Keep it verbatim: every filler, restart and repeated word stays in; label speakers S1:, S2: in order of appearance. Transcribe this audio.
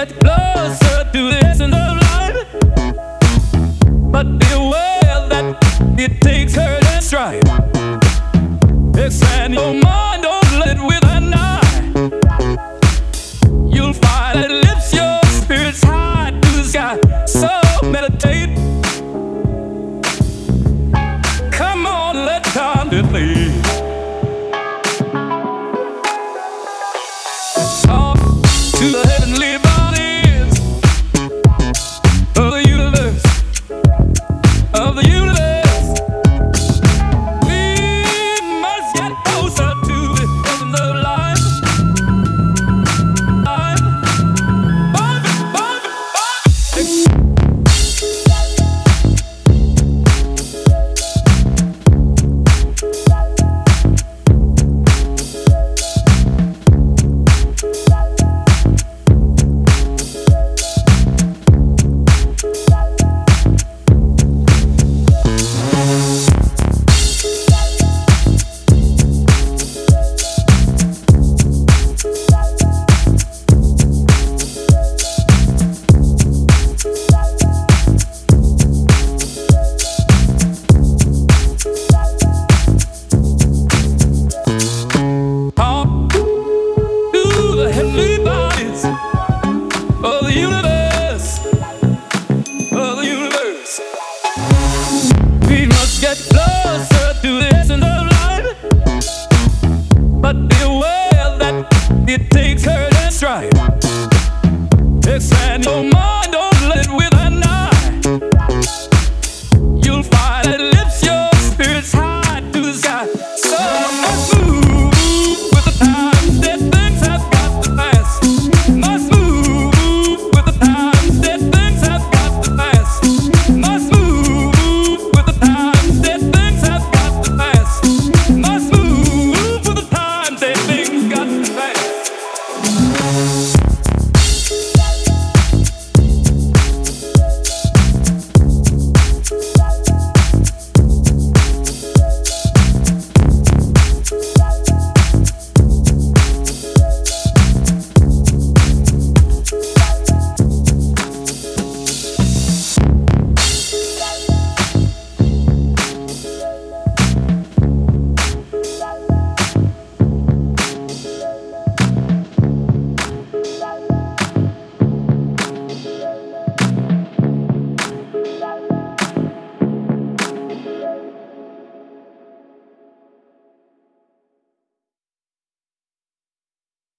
S1: get closer to the essence of life, but beware that it takes hurt and strife. Expand your mind, don't let it with an eye. You'll find it lifts your spirits high to the sky. So meditate. Come on, let time delay. Talk to the heavenly bodies of the universe, of the universe. We must get closer to the essence of life. Life. Life, life, life. Of the universe, of the universe. We must get closer to the